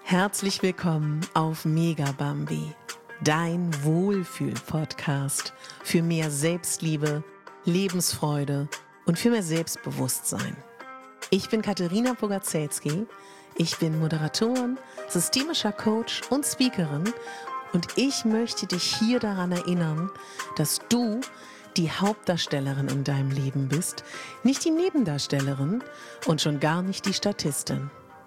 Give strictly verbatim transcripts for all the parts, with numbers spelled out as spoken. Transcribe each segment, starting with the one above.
Herzlich willkommen auf Mega Bambi, dein Wohlfühl-Podcast für mehr Selbstliebe, Lebensfreude und für mehr Selbstbewusstsein. Ich bin Katharina Bogaczewski, ich bin Moderatorin, systemischer Coach und Speakerin und ich möchte dich hier daran erinnern, dass du die Hauptdarstellerin in deinem Leben bist, nicht die Nebendarstellerin und schon gar nicht die Statistin.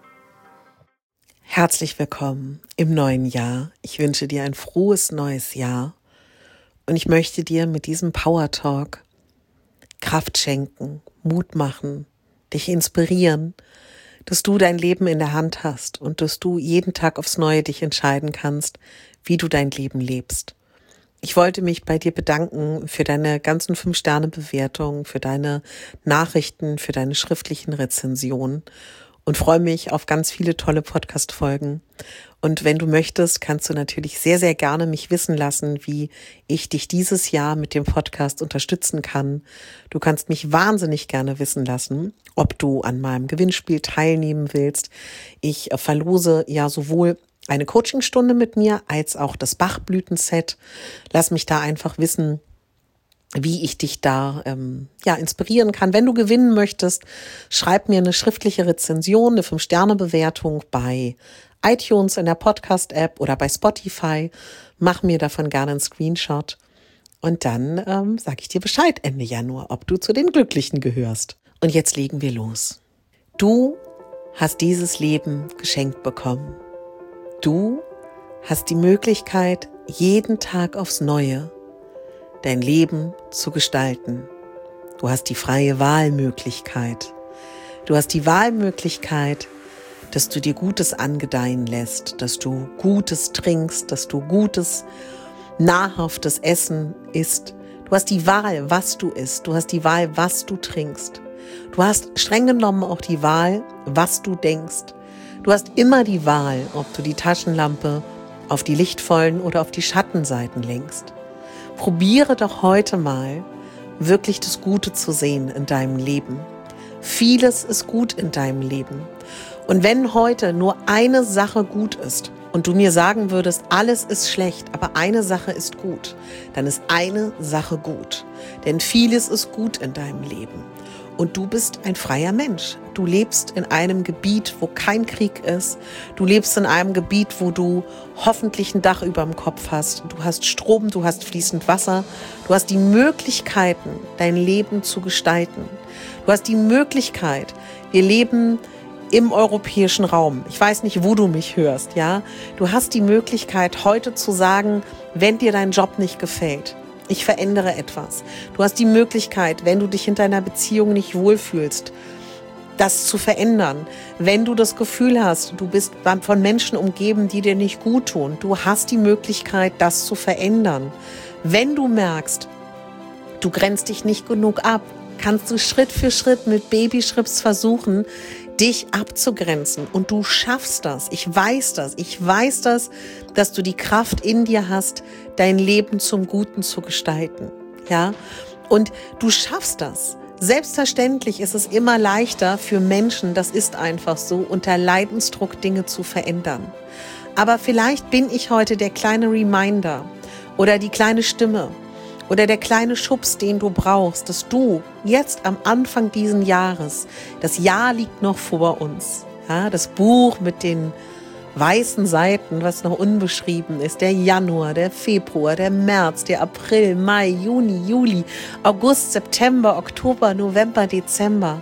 Herzlich willkommen im neuen Jahr. Ich wünsche dir ein frohes neues Jahr und ich möchte dir mit diesem Power Talk Kraft schenken, Mut machen, dich inspirieren, dass du dein Leben in der Hand hast und dass du jeden Tag aufs Neue dich entscheiden kannst, wie du dein Leben lebst. Ich wollte mich bei dir bedanken für deine ganzen fünf Sterne Bewertungen, für deine Nachrichten, für deine schriftlichen Rezensionen und freue mich auf ganz viele tolle Podcast-Folgen. Und wenn du möchtest, kannst du natürlich sehr, sehr gerne mich wissen lassen, wie ich dich dieses Jahr mit dem Podcast unterstützen kann. Du kannst mich wahnsinnig gerne wissen lassen, ob du an meinem Gewinnspiel teilnehmen willst. Ich verlose ja sowohl eine Coachingstunde mit mir als auch das Bachblüten-Set. Lass mich da einfach wissen, wie ich dich da ähm, ja inspirieren kann. Wenn du gewinnen möchtest, schreib mir eine schriftliche Rezension, eine fünf Sterne Bewertung bei iTunes in der Podcast-App oder bei Spotify. Mach mir davon gerne einen Screenshot und dann ähm, sage ich dir Bescheid Ende Januar, ob du zu den Glücklichen gehörst. Und jetzt legen wir los. Du hast dieses Leben geschenkt bekommen. Du hast die Möglichkeit, jeden Tag aufs Neue dein Leben zu gestalten. Du hast die freie Wahlmöglichkeit. Du hast die Wahlmöglichkeit, dass du dir Gutes angedeihen lässt, dass du Gutes trinkst, dass du gutes, nahrhaftes Essen isst. Du hast die Wahl, was du isst. Du hast die Wahl, was du trinkst. Du hast streng genommen auch die Wahl, was du denkst. Du hast immer die Wahl, ob du die Taschenlampe auf die lichtvollen oder auf die Schattenseiten lenkst. Probiere doch heute mal, wirklich das Gute zu sehen in deinem Leben. Vieles ist gut in deinem Leben. Und wenn heute nur eine Sache gut ist und du mir sagen würdest, alles ist schlecht, aber eine Sache ist gut, dann ist eine Sache gut. Denn vieles ist gut in deinem Leben. Und du bist ein freier Mensch. Du lebst in einem Gebiet, wo kein Krieg ist. Du lebst in einem Gebiet, wo du hoffentlich ein Dach über dem Kopf hast. Du hast Strom, du hast fließend Wasser. Du hast die Möglichkeiten, dein Leben zu gestalten. Du hast die Möglichkeit, wir leben im europäischen Raum. Ich weiß nicht, wo du mich hörst, ja. Du hast die Möglichkeit, heute zu sagen, wenn dir dein Job nicht gefällt, ich verändere etwas. Du hast die Möglichkeit, wenn du dich in deiner Beziehung nicht wohlfühlst, das zu verändern. Wenn du das Gefühl hast, du bist von Menschen umgeben, die dir nicht gut tun, du hast die Möglichkeit, das zu verändern. Wenn du merkst, du grenzt dich nicht genug ab, kannst du Schritt für Schritt mit Babyschritt versuchen, dich abzugrenzen. Und du schaffst das. Ich weiß das. Ich weiß das, dass du die Kraft in dir hast, dein Leben zum Guten zu gestalten. Ja? Und du schaffst das. Selbstverständlich ist es immer leichter für Menschen, das ist einfach so, unter Leidensdruck Dinge zu verändern. Aber vielleicht bin ich heute der kleine Reminder oder die kleine Stimme oder der kleine Schubs, den du brauchst, dass du jetzt am Anfang diesen Jahres, das Jahr liegt noch vor uns, ja, das Buch mit den weißen Seiten, was noch unbeschrieben ist, der Januar, der Februar, der März, der April, Mai, Juni, Juli, August, September, Oktober, November, Dezember.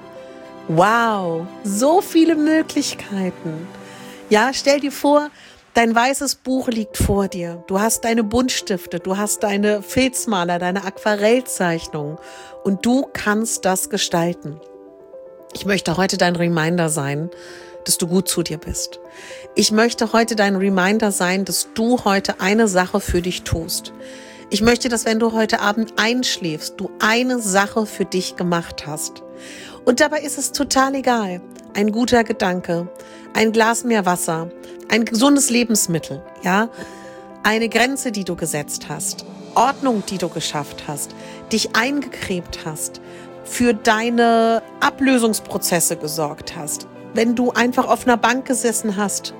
Wow, so viele Möglichkeiten. Ja, stell dir vor, dein weißes Buch liegt vor dir. Du hast deine Buntstifte, du hast deine Filzmaler, deine Aquarellzeichnungen und du kannst das gestalten. Ich möchte heute dein Reminder sein, dass du gut zu dir bist. Ich möchte heute dein Reminder sein, dass du heute eine Sache für dich tust. Ich möchte, dass wenn du heute Abend einschläfst, du eine Sache für dich gemacht hast. Und dabei ist es total egal. Ein guter Gedanke, ein Glas mehr Wasser, ein gesundes Lebensmittel, ja, eine Grenze, die du gesetzt hast, Ordnung, die du geschafft hast, dich eingecremt hast, für deine Ablösungsprozesse gesorgt hast. Wenn du einfach auf einer Bank gesessen hast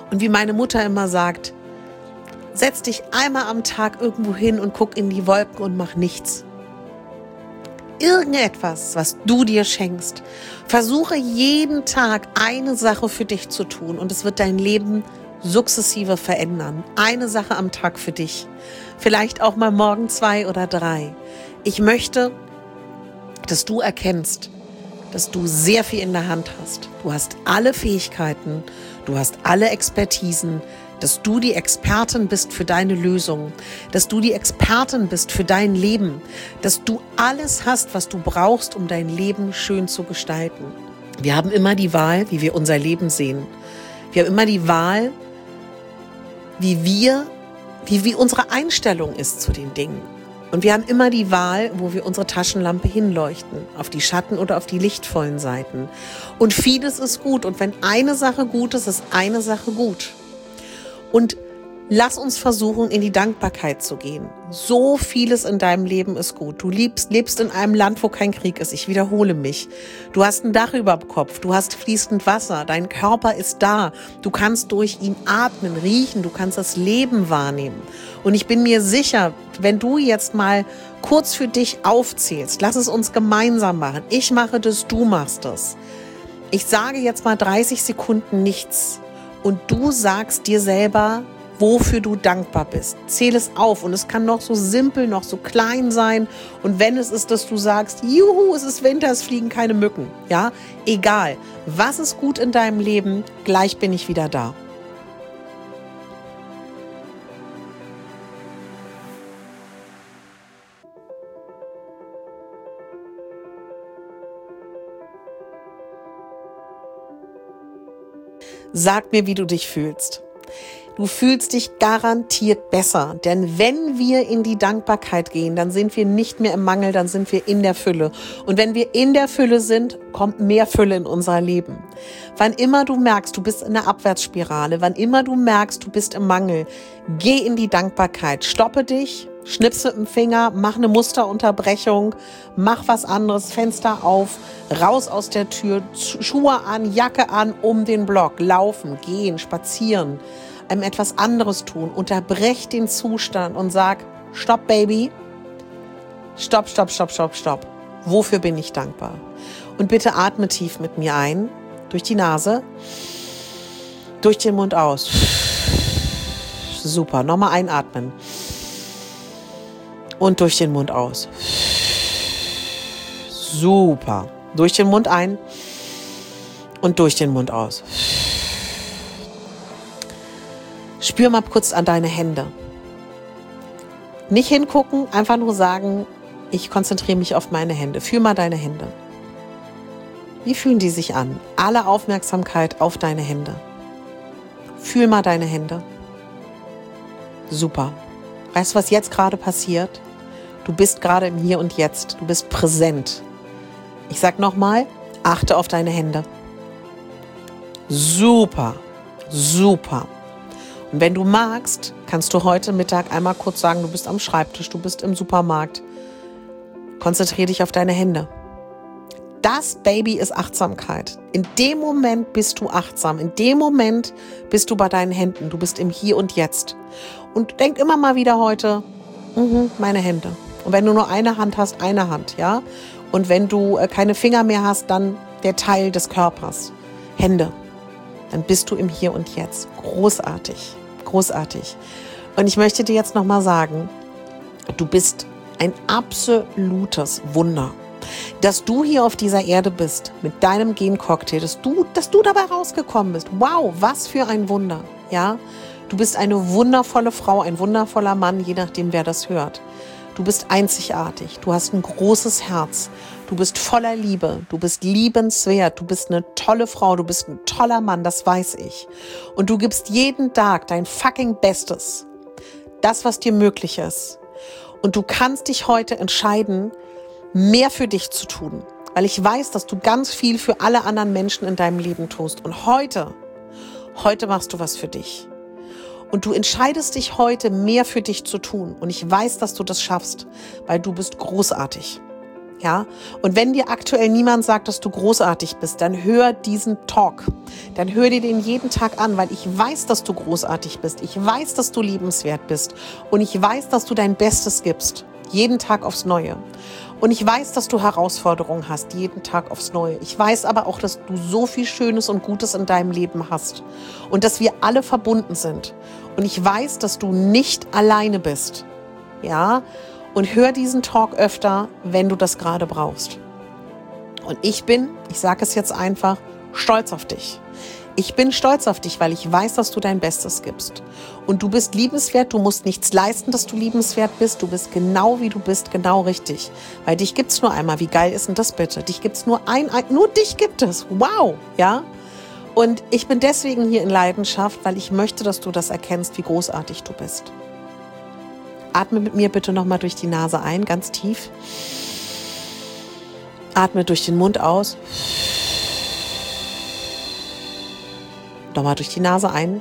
Und wie meine Mutter immer sagt, setz dich einmal am Tag irgendwo hin und guck in die Wolken und mach nichts. Irgendetwas, was du dir schenkst. Versuche jeden Tag eine Sache für dich zu tun und es wird dein Leben sukzessive verändern. Eine Sache am Tag für dich. Vielleicht auch mal morgen zwei oder drei. Ich möchte, dass du erkennst, dass du sehr viel in der Hand hast. Du hast alle Fähigkeiten, du hast alle Expertisen, dass du die Expertin bist für deine Lösung, dass du die Expertin bist für dein Leben, dass du alles hast, was du brauchst, um dein Leben schön zu gestalten. Wir haben immer die Wahl, wie wir unser Leben sehen. Wir haben immer die Wahl, wie wir, wie, wie unsere Einstellung ist zu den Dingen. Und wir haben immer die Wahl, wo wir unsere Taschenlampe hinleuchten, auf die Schatten oder auf die lichtvollen Seiten. Und vieles ist gut. Und wenn eine Sache gut ist, ist eine Sache gut. Und lass uns versuchen, in die Dankbarkeit zu gehen. So vieles in deinem Leben ist gut. Du lebst, lebst in einem Land, wo kein Krieg ist. Ich wiederhole mich. Du hast ein Dach über dem Kopf. Du hast fließend Wasser. Dein Körper ist da. Du kannst durch ihn atmen, riechen. Du kannst das Leben wahrnehmen. Und ich bin mir sicher, wenn du jetzt mal kurz für dich aufzählst, lass es uns gemeinsam machen. Ich mache das, du machst das. Ich sage jetzt mal dreißig Sekunden nichts. Und du sagst dir selber, wofür du dankbar bist. Zähl es auf und es kann noch so simpel, noch so klein sein. Und wenn es ist, dass du sagst, juhu, es ist Winter, es fliegen keine Mücken. Ja, egal. Was ist gut in deinem Leben? Gleich bin ich wieder da. Sag mir, wie du dich fühlst. Du fühlst dich garantiert besser, denn wenn wir in die Dankbarkeit gehen, dann sind wir nicht mehr im Mangel, dann sind wir in der Fülle. Und wenn wir in der Fülle sind, kommt mehr Fülle in unser Leben. Wann immer du merkst, du bist in der Abwärtsspirale, wann immer du merkst, du bist im Mangel, geh in die Dankbarkeit, stoppe dich, schnips mit dem Finger, mach eine Musterunterbrechung, mach was anderes, Fenster auf, raus aus der Tür, Schuhe an, Jacke an, um den Block, laufen, gehen, spazieren, ähm, etwas anderes tun, unterbrech den Zustand und sag, stopp Baby, stopp, stopp, stopp, stopp, stopp, wofür bin ich dankbar? Und bitte atme tief mit mir ein, durch die Nase, durch den Mund aus. Super, nochmal einatmen. Und durch den Mund aus. Super. Durch den Mund ein und durch den Mund aus. Spür mal kurz an deine Hände. Nicht hingucken, einfach nur sagen, ich konzentriere mich auf meine Hände. Fühl mal deine Hände. Wie fühlen die sich an? Alle Aufmerksamkeit auf deine Hände. Fühl mal deine Hände. Super. Weißt du, was jetzt gerade passiert? Du bist gerade im Hier und Jetzt. Du bist präsent. Ich sag nochmal, achte auf deine Hände. Super, super. Und wenn du magst, kannst du heute Mittag einmal kurz sagen, du bist am Schreibtisch, du bist im Supermarkt. Konzentriere dich auf deine Hände. Das, Baby, ist Achtsamkeit. In dem Moment bist du achtsam. In dem Moment bist du bei deinen Händen. Du bist im Hier und Jetzt. Und denk immer mal wieder heute, mh, meine Hände. Und wenn du nur eine Hand hast, eine Hand, ja. Und wenn du äh, keine Finger mehr hast, dann der Teil des Körpers. Hände. Dann bist du im Hier und Jetzt. Großartig. Großartig. Und ich möchte dir jetzt nochmal sagen, du bist ein absolutes Wunder. Dass du hier auf dieser Erde bist, mit deinem Gencocktail, dass du, dass du dabei rausgekommen bist. Wow, was für ein Wunder, ja. Du bist eine wundervolle Frau, ein wundervoller Mann, je nachdem, wer das hört. Du bist einzigartig, du hast ein großes Herz, du bist voller Liebe, du bist liebenswert, du bist eine tolle Frau, du bist ein toller Mann, das weiß ich. Und du gibst jeden Tag dein fucking Bestes, das, was dir möglich ist. Und du kannst dich heute entscheiden, mehr für dich zu tun, weil ich weiß, dass du ganz viel für alle anderen Menschen in deinem Leben tust. Und heute, heute machst du was für dich. Und du entscheidest dich heute, mehr für dich zu tun. Und ich weiß, dass du das schaffst, weil du bist großartig. Ja, und wenn dir aktuell niemand sagt, dass du großartig bist, dann hör diesen Talk. Dann hör dir den jeden Tag an, weil ich weiß, dass du großartig bist. Ich weiß, dass du liebenswert bist. Und ich weiß, dass du dein Bestes gibst. Jeden Tag aufs Neue. Und ich weiß, dass du Herausforderungen hast. Jeden Tag aufs Neue. Ich weiß aber auch, dass du so viel Schönes und Gutes in deinem Leben hast. Und dass wir alle verbunden sind. Und ich weiß, dass du nicht alleine bist. Ja, und hör diesen Talk öfter, wenn du das gerade brauchst. Und ich bin, ich sage es jetzt einfach, stolz auf dich. Ich bin stolz auf dich, weil ich weiß, dass du dein Bestes gibst. Und du bist liebenswert, du musst nichts leisten, dass du liebenswert bist. Du bist genau, wie du bist, genau richtig. Weil dich gibt's nur einmal. Wie geil ist denn das bitte? Dich gibt's nur ein, ein nur dich gibt es. Wow, ja? Und ich bin deswegen hier in Leidenschaft, weil ich möchte, dass du das erkennst, wie großartig du bist. Atme mit mir bitte nochmal durch die Nase ein, ganz tief. Atme durch den Mund aus. Nochmal durch die Nase ein.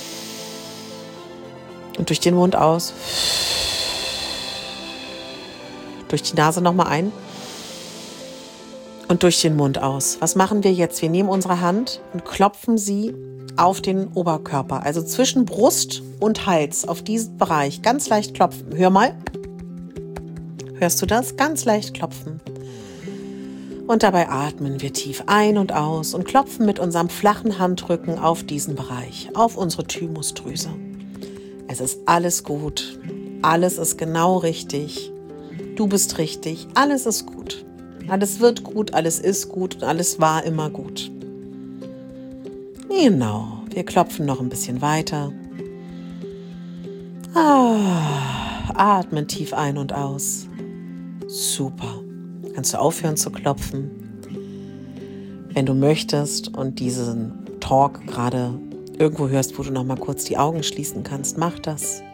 Und durch den Mund aus. Durch die Nase nochmal ein. Und durch den Mund aus. Was machen wir jetzt? Wir nehmen unsere Hand und klopfen sie auf den Oberkörper. Also zwischen Brust und Hals, auf diesen Bereich. Ganz leicht klopfen. Hör mal. Hörst du das? Ganz leicht klopfen. Und dabei atmen wir tief ein und aus und klopfen mit unserem flachen Handrücken auf diesen Bereich, auf unsere Thymusdrüse. Es ist alles gut. Alles ist genau richtig. Du bist richtig. Alles ist gut. Alles wird gut, alles ist gut und alles war immer gut. Genau, wir klopfen noch ein bisschen weiter. Ah, atmen tief ein und aus. Super. Kannst du aufhören zu klopfen. Wenn du möchtest und diesen Talk gerade irgendwo hörst, wo du noch mal kurz die Augen schließen kannst, mach das.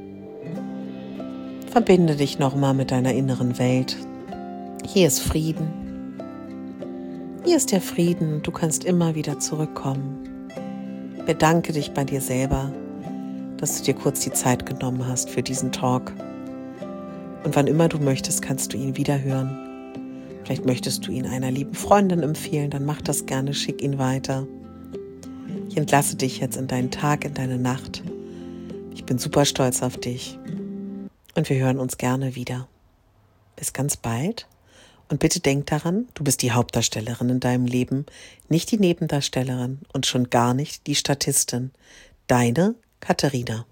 Verbinde dich noch mal mit deiner inneren Welt. Hier ist Frieden. Hier ist der Frieden. Du kannst immer wieder zurückkommen. Bedanke dich bei dir selber, dass du dir kurz die Zeit genommen hast für diesen Talk. Und wann immer du möchtest, kannst du ihn wieder hören. Vielleicht möchtest du ihn einer lieben Freundin empfehlen, dann mach das gerne, schick ihn weiter. Ich entlasse dich jetzt in deinen Tag, in deine Nacht. Ich bin super stolz auf dich. Und wir hören uns gerne wieder. Bis ganz bald. Und bitte denk daran, du bist die Hauptdarstellerin in deinem Leben, nicht die Nebendarstellerin und schon gar nicht die Statistin. Deine Katharina.